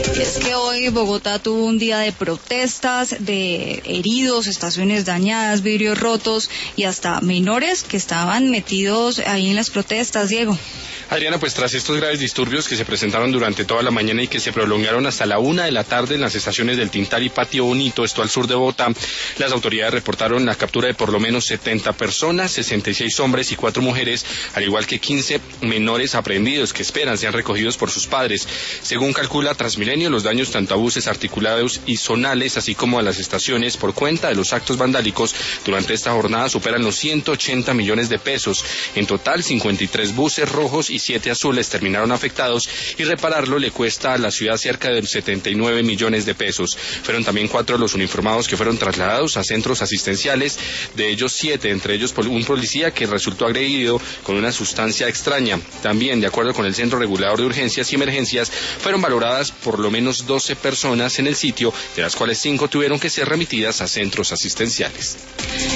Es que hoy Bogotá tuvo un día de protestas, de heridos, estaciones dañadas, vidrios rotos y hasta menores que estaban metidos ahí en las protestas, Diego. Adriana, pues tras estos graves disturbios que se presentaron durante toda la mañana y que se prolongaron hasta la 1 de la tarde en las estaciones del Tintal y Patio Bonito, esto al sur de Bogotá, las autoridades reportaron la captura de por lo menos 70 personas, 66 hombres y 4 mujeres, al igual que 15 menores aprehendidos que esperan sean recogidos por sus padres. Según calcula Transmilenio, los daños tanto a buses articulados y zonales, así como a las estaciones por cuenta de los actos vandálicos durante esta jornada superan los 180 millones de pesos. En total, 53 buses rojos y 7 azules terminaron afectados y repararlo le cuesta a la ciudad cerca de 79 millones de pesos. Fueron también 4 los uniformados que fueron trasladados a centros asistenciales, de ellos 7, entre ellos un policía que resultó agredido con una sustancia extraña. También, de acuerdo con el Centro Regulador de Urgencias y Emergencias, fueron valoradas por lo menos 12 personas en el sitio, de las cuales 5 tuvieron que ser remitidas a centros asistenciales.